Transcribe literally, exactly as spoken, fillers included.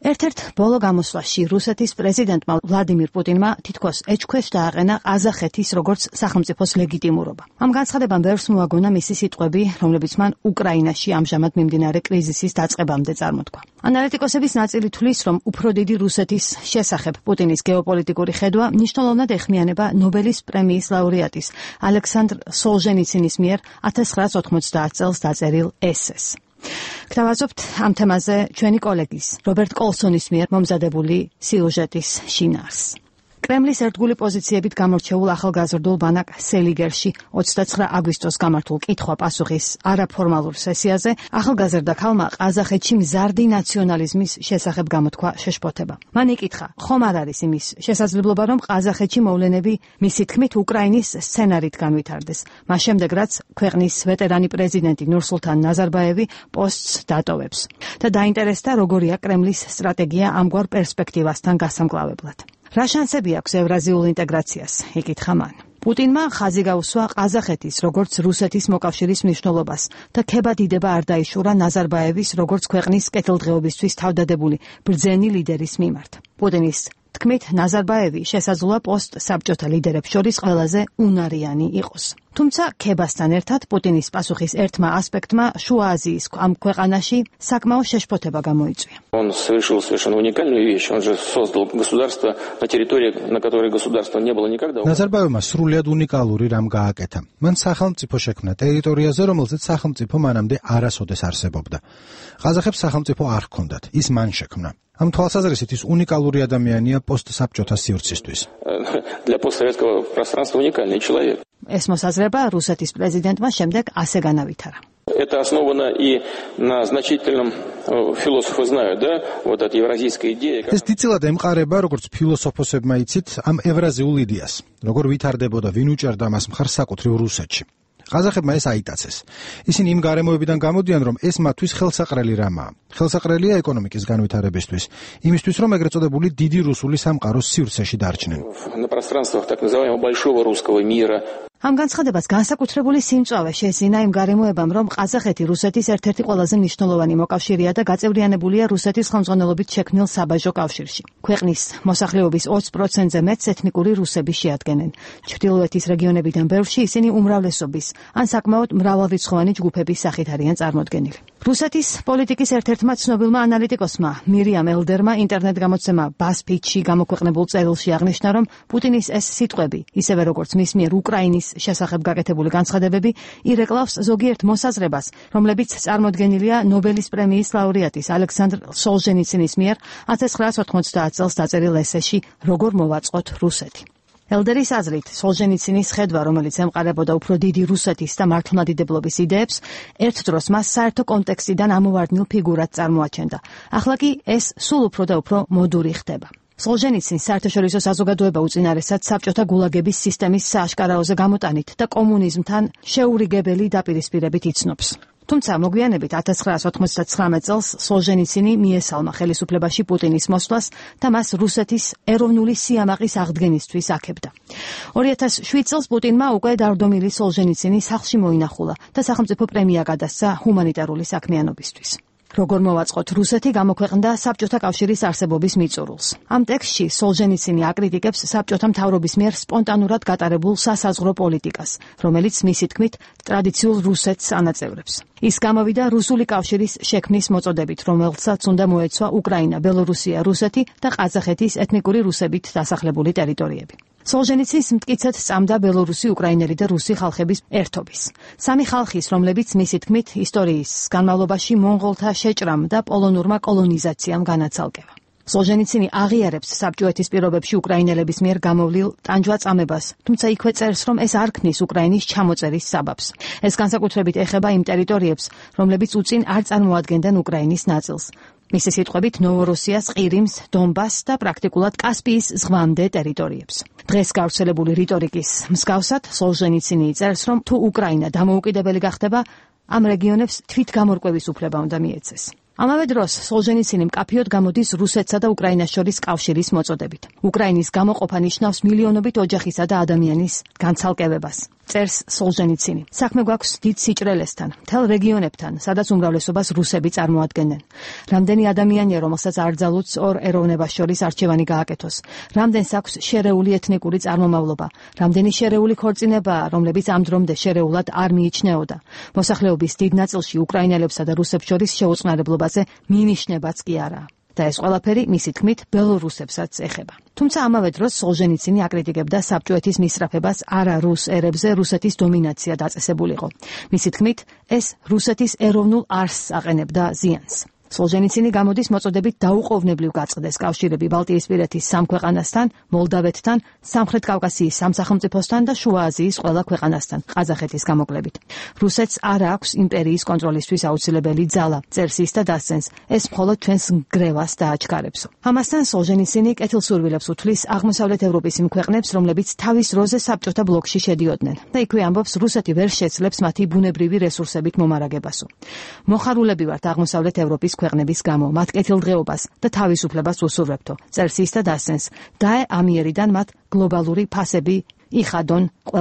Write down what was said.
ერთ-ერთ ბოლო გამოსვლაში რუსეთის პრეზიდენტმა ვლადიმირ პუტინმა თითქოს ეჭქვეშ დააყენა ყაზახეთის როგორც სახელმწიფოს ლეგიტიმურობა. ამ განცხადებამ ბევრს მოაგონა მისი სიტყვები, რომლებიც მან უკრაინაში ამჟამად მიმდინარე კრიზისის დაწყებამდე წარმოთქვა. ანალიტიკოსების ნაწილი თვლის, რომ უფრო დიდი რუსეთის შესახებ პუტინის გეოპოლიტიკური ხედვა მნიშვნელოვნად ეხმიანება ნობელის პრემიის ლაურეატის ალექსანდრ სოლჟენიცინის მიერ ათას ცხრაას ოთხმოცდაათ წელს დაწერილ ესეს. Გთავაზობთ ამ თემაზე ჩვენი კოლეგის რობერტ კოლსონის მიერ მომზადებული სიუჟეტის შინაარსს. კრემლის ერთგული პოზიციებით გამორჩეულ ახალგაზრდულ ბანაკ სელიგერში ოცდაცხრა აგვისტოს გამართულ კითხვა-პასუხის არაფორმალურ სესიაზე ახალგაზრდა ქალმა ყაზახეთში მზარდი ნაციონალიზმის შესახებ გამოთქვა შეშფოთება. მან იკითხა, ხომ არ არის იმის შესაძლებლობა, რომ ყაზახეთში მოვლენები მისი თქმით უკრაინის სცენარით განვითარდეს, მას შემდეგ რაც ქვეყნის ვეტერანი პრეზიდენტი ნურსულთან ნაზარბაევი პოსტს დატოვებს. და დაინტერესდა, როგორია კრემლის სტრატეგია ამგვარ პერსპექტივასთან გასამკლავებლად. რა შანსები აქვს ევრაზიულ ინტეგრაციას? იკითხა მან. პუტინმა ხაზი გაუსვა ყაზახეთის როგორც რუსეთის მოკავშირის მნიშვნელობას და ქებადიდება არ დაიშურა ნაზარბაევის როგორც ქვეყნის კეთილდღეობისთვის თავდადებული ბრძენი ლიდერის მიმართ. პუტინის თქმით, ნაზარბაევი შესაძლოა პოსტ-საბჭოთა ლიდერებს შორის ყველაზე უნარიანი იყოს. თუმცა ქებასთან ერთად პუტინის პასუხის ერთმა ასპექტმა შუა აზიის ამ ქვეყანაში საკმაო შეშფოთება გამოიწვია. Он совершил совершенно уникальную вещь. Он же создал государство на территории, на которой государства не было никогда. ნაზარბაევმა სრულიად უნიკალური რამ გააკეთა. მან სახელმწიფო შექმნა ტერიტორიაზე, რომელზეც სახელმწიფო მანამდე არასოდეს არსებობდა. ყაზახებს სახელმწიფო არ ჰქონდათ, ის მან შექმნა. ამ თვალსაზრისით ის უნიკალური ადამიანია პოსტსაბჭოთა სივრცისთვის. Для постсоветского пространства уникальный человек. ეს მოსაზრება რუსეთის პრეზიდენტმა შემდეგ ასე განავითარა. Это основано и на значительном философы знают, да, вот эта евразийская идея. ეს დიდწილად ემყარება, როგორც ფილოსოფოსებმა იცით, ამ ევრაზიულ იდეას, როგორ ვითარდებოდა, ვინ უჭერდა მას მხარს საკუთრივ რუსეთში. ყაზახებმა ეს აიტაცეს. ისინი იმ გარემოებიდან გამოდიან, რომ ეს მათთვის ხელსაყრელი რამაა. ხელსაყრელია ეკონომიკის განვითარებისთვის, იმისთვის, რომ ეგრეთ წოდებული დიდი რუსული სამყაროს სივრცეში დარჩნენ. На пространствах так называемого большого русского мира. ამ განცხადებას განსაკუთრებული სიმწვავე შესინა იმ გარემოებამ, რომ ყაზახეთი რუსეთის ერთ-ერთი ყველაზე მნიშვნელოვანი მოკავშირეა და გაწევრიანებულია რუსეთის ხელმძღვანელობით შექმნილ საბაჟო კავშირში. ქვეყნის მოსახლეობის ოცი პროცენტზე მეტს ეთნიკური რუსები შეადგენენ. ჩრდილოეთის რეგიონებიდან ბევრში ისინი უმრავლესობის ან საკმაოდ მრავალრიცხოვანი ჯგუფების სახით არიან წარმოდგენილი. რუსეთის პოლიტიკის ერთ-ერთმა ცნობილმა ანალიტიკოსმა მირიამ ელდერმა ინტერნეტ გამოცემა BuzzFeed-ში გამოქვეყნებულ წერილში აღნიშნა, რომ პუტინის ეს სიტყვები, ისევე როგორც მის მიერ უკრაინის შესახებ გაკეთებული განცხადებები, ირეკლავს ზოგიერთ მოსაზრებას, რომლებიც წარმოდგენილია ნობელის პრემიის ლაურეატის ალექსანდრ სოლჟენიცინის მიერ ათას ცხრაას ოთხმოცდაათ წელს დაწერილ ესეში „როგორ მოვაწყოთ რუსეთი“. ელდერის აზრით, სოლჟენიცინის ხედვა, რომელიც ემყარებოდა უფრო დიდი რუსეთის და მართლმადიდებლობის იდეებს, ერთ დროს მას საერთო კონტექსტიდან ამოვარდნილ ფიგურად წარმოაჩენდა. ახლა კი ეს სულ უფრო და უფრო მოდური ხდება. სოლჟენიცინს საერთაშორისო საზოგადოება უწინარესად საბჭოთა გულაგების სისტემის სააშკარაოზე გამოტანით და კომუნიზმთან შეურიგებელი დაპირისპირებით იცნობს. თუმცა მოგვიანებით ათას ცხრაას ოცდაცხრამეტ წელს სოლჟენიცინი მიესალმა ხელისუფლებაში პუტინის მოსვლას და მას რუსეთის ეროვნული სიამაყის აღდგენისთვის აქებდა. ორი ათას შვიდ წელს პუტინმა უკვე დარდომილი სოლჟენიცინი სახლში მოინახულა და სახელმწიფო პრემია გადასცა ჰუმანიტარული საქმიანობისთვის. როგორ მოვაწყოთ რუსეთი გამოქვეყნდა საბჭოთა კავშირის არსებობის მიწურულს. ამ ტექსტში სოლჟენიცინი აკრიტიკებს საბჭოთა მთავრობის მიერ სპონტანურად გატარებულ სასაზღვრო პოლიტიკას, რომელიც მისი თქმით ტრადიციულ რუსეთს ანაწევრებს. ის გამოვიდა რუსული კავშირის შექმნის მოწოდებით, რომელსაც უნდა მოეცვა უკრაინა, ბელორუსია, რუსეთი და ყაზახეთის ეთნიკური რუსებით დასახლებული ტერიტორიები. სოლჟენიცინს მტკიცედ სწამდა ბელორუსი, უკრაინელი და რუსი ხალხების ერთობის. სამი ხალხის, რომლებიც მისი თქმით ისტორიის განმავლობაში მონღოლთა შეჭრამ და პოლონურმა კოლონიზაციამ განაცალკევა. სოლჟენიცინი აღიარებს საბჭოეთის პირობებში უკრაინელების მიერ გამოვლილ ტანჯვაწამებას, თუმცა იქვე წერს, რომ ეს არ ქმნის უკრაინის ჩამოწერის საბაბს. ეს განსაკუთრებით ეხება იმ ტერიტორიებს, რომლებიც უწინ არ წარმოადგენდნენ უკრაინის ნაწილს. მისი სიტყვებით ნოვოროსიას, ყირიმს, დონბასს და პრაქტიკულად კასპიის ზღვამდე ტერიტორიებს. დღეს გავრცელებული რიტორიკის მსგავსად სოლჟენიცინი წერს, რომ თუ უკრაინა დამოუკიდებელი გახდება, ამ რეგიონებს თვითგამორკვევის უფლება უნდა მიეცეს. ამავე დროს სოლჟენიცინი მკაფიოდ გამოდის რუსეთსა და უკრაინას შორის კავშირის მოწოდებით. უკრაინის გამოყოფა ნიშნავს მილიონობით ოჯახისა და ადამიანის განცალკევებას. წერს სოლჟენიცინი. საქმე გვაქვს დიდ სიჭრელესთან, მთელ რეგიონებთან, სადაც უმრავლესობას რუსები წარმოადგენენ. რამდენი ადამიანია, რომელსაც არ ძალუც ორ ეროვნებას შორის არჩევანი გააკეთოს? რამდენს აქვს შერეული ეთნიკური წარმომავლობა? რამდენი შერეული ქორწინებაა, რომლებიც ამ დრომდე შერეულად არ მიიჩნეოდა? მოსახლეობის დიდ ნაწილში უკრაინელებსა და რუსებს შორის შეუწყნარებლობაზე მინიშნებაც კი არაა. და ეს ყველაფერი მისი თქმით ბელორუსებსაც ეხება. თუმცა ამავე დროს სოლჟენიცინი აკრიტიკებდა საბჭოეთის მისწრაფებას არა რუს ერებზე რუსეთის დომინაცია დაწესებულიყო. მისი თქმით, ეს რუსეთის ეროვნულ არსს აყენებდა ზიანს. სოლჟენიცინი გამოდის მოწოდებით დაუყოვნებლივ გაწყდეს კავშირები ბალტიისპირეთის სამ ქვეყანასთან, მოლდავეთთან, სამხრეთ კავკასიის სამ სახელმწიფოსთან და შუა აზიის ყველა ქვეყანასთან, ყაზახეთის გამოკლებით. რუსეთს არ აქვს იმპერიის კონტროლისთვის აუცილებელი ძალა, წერს ის და დასცენს, ეს მხოლოდ ჩვენს ნგრევას დააჩქარებსო. ამასთან სოლჟენიცინი კეთილსურვილებს უთვლის აღმოსავლეთ ევროპის იმ ქვეყნებს, რომლებიც თავის როზე საბჭოთა ბლოკში შედიოდნენ და იქვე ამბობს, რუსეთი ვერ შეძლებს მათი ბუნებრივი რესურსებით მომარაგებასო. მოხარულები ვართ აღმოსავლეთ ევროპის ქვეყნების გამო, მათ კეთილდღეობას და თავისუფლებას უსურვებთო. წერს ის და დასცენს, და ამიერიდან მათ გლობალური ფასები იხადონ